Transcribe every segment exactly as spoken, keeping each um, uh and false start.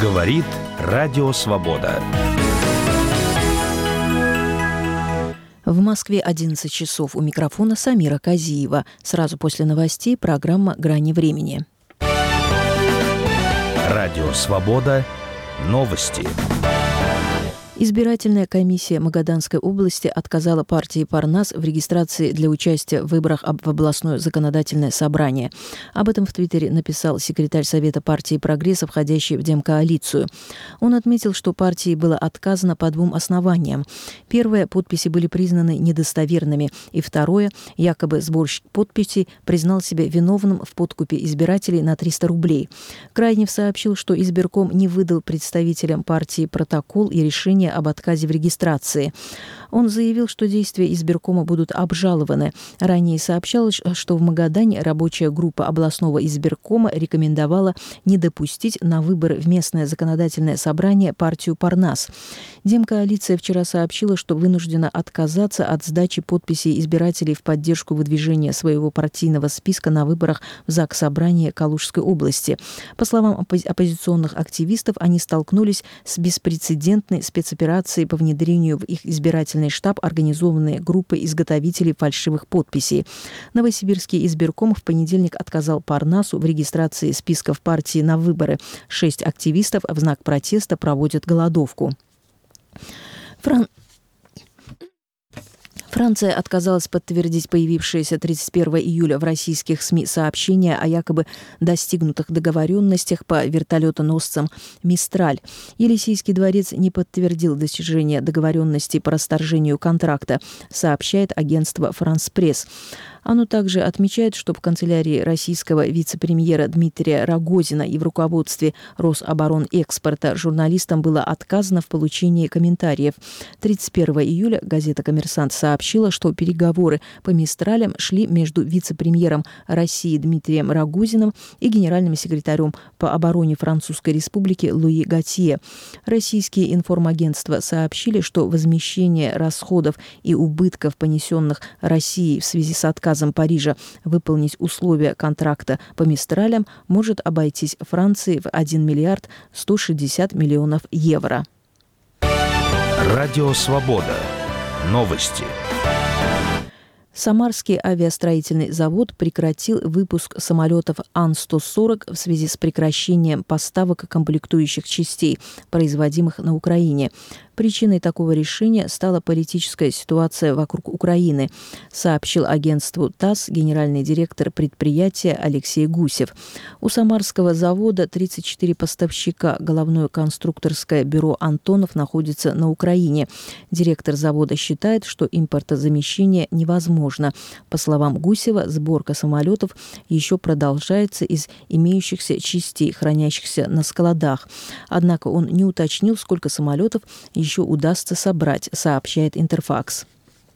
Говорит Радио Свобода. В Москве одиннадцать часов. У микрофона Самира Казиева. Сразу после новостей программа «Грани времени». Радио Свобода. Новости. Избирательная комиссия Магаданской области отказала партии «Парнас» в регистрации для участия в выборах в областное законодательное собрание. Об этом в Твиттере написал секретарь Совета партии «Прогресс», входящий в Демкоалицию. Он отметил, что партии было отказано по двум основаниям. Первое, подписи были признаны недостоверными. И второе, якобы сборщик подписей признал себя виновным в подкупе избирателей на триста рублей. Крайнев сообщил, что избирком не выдал представителям партии протокол и решение об отказе в регистрации. Он заявил, что действия избиркома будут обжалованы. Ранее сообщалось, что в Магадане рабочая группа областного избиркома рекомендовала не допустить на выборы в местное законодательное собрание партию «Парнас». Демкоалиция вчера сообщила, что вынуждена отказаться от сдачи подписей избирателей в поддержку выдвижения своего партийного списка на выборах в Заксобрание Калужской области. По словам оппози- оппозиционных активистов, они столкнулись с беспрецедентной спецоперацией по внедрению в их избирательный штаб организованной группы изготовителей фальшивых подписей. Новосибирский избирком в понедельник отказал «Парнасу» в регистрации списков партии на выборы. Шесть активистов в знак протеста проводят голодовку. Фран... Франция отказалась подтвердить появившееся тридцать первого июля в российских СМИ сообщения о якобы достигнутых договоренностях по вертолетоносцам «Мистраль». Елисейский дворец не подтвердил достижение договоренностей по расторжению контракта, сообщает агентство «Франс Пресс». Оно также отмечает, что в канцелярии российского вице-премьера Дмитрия Рогозина и в руководстве Рособоронэкспорта журналистам было отказано в получении комментариев. тридцать первого июля газета «Коммерсант» сообщила, что переговоры по «Мистралям» шли между вице-премьером России Дмитрием Рогозиным и генеральным секретарем по обороне Французской Республики Луи Готье. Российские информагентства сообщили, что возмещение расходов и убытков, понесенных Россией в связи с отказом Парижа выполнить условия контракта по «Мистралям», может обойтись Франции в один миллиард сто шестьдесят миллионов евро. Радио Свобода. Новости. Самарский авиастроительный завод прекратил выпуск самолетов Ан сто сорок в связи с прекращением поставок комплектующих частей, производимых на Украине. Причиной такого решения стала политическая ситуация вокруг Украины, сообщил агентству ТАСС генеральный директор предприятия Алексей Гусев. У самарского завода тридцать четыре поставщика. Головное конструкторское бюро «Антонов» находится на Украине. Директор завода считает, что импортозамещение невозможно. По словам Гусева, сборка самолетов еще продолжается из имеющихся частей, хранящихся на складах. Однако он не уточнил, сколько самолетов еще удастся собрать, сообщает Интерфакс.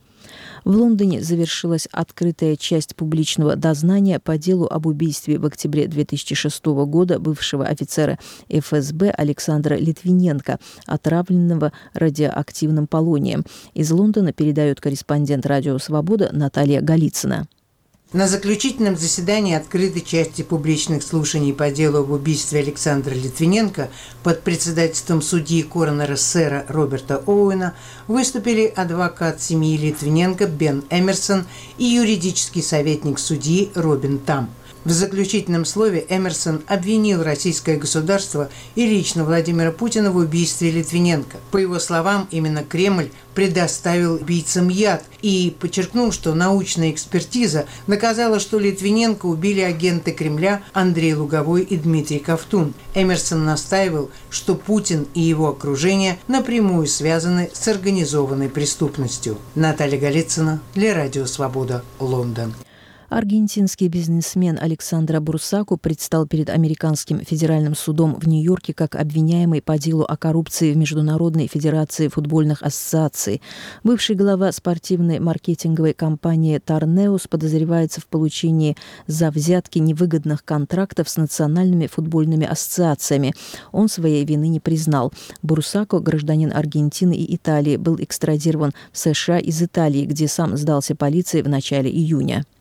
В Лондоне завершилась открытая часть публичного дознания по делу об убийстве в октябре две тысячи шестого года бывшего офицера эф эс бэ Александра Литвиненко, отравленного радиоактивным полонием. Из Лондона передает корреспондент «Радио Свобода» Наталья Голицына. На заключительном заседании открытой части публичных слушаний по делу об убийстве Александра Литвиненко под председательством судьи коронера сэра Роберта Оуэна выступили адвокат семьи Литвиненко Бен Эмерсон и юридический советник судьи Робин Там. В заключительном слове Эмерсон обвинил российское государство и лично Владимира Путина в убийстве Литвиненко. По его словам, именно Кремль предоставил убийцам яд и подчеркнул, что научная экспертиза доказала, что Литвиненко убили агенты Кремля Андрей Луговой и Дмитрий Ковтун. Эмерсон настаивал, что Путин и его окружение напрямую связаны с организованной преступностью. Наталья Голицына для Радио Свобода, Лондон. Аргентинский бизнесмен Александро Бурсаку предстал перед американским федеральным судом в Нью-Йорке как обвиняемый по делу о коррупции в Международной федерации футбольных ассоциаций. Бывший глава спортивной маркетинговой компании «Торнеус» подозревается в получении за взятки невыгодных контрактов с национальными футбольными ассоциациями. Он своей вины не признал. Бурсаку, гражданин Аргентины и Италии, был экстрадирован в США из Италии, где сам сдался полиции в начале июня.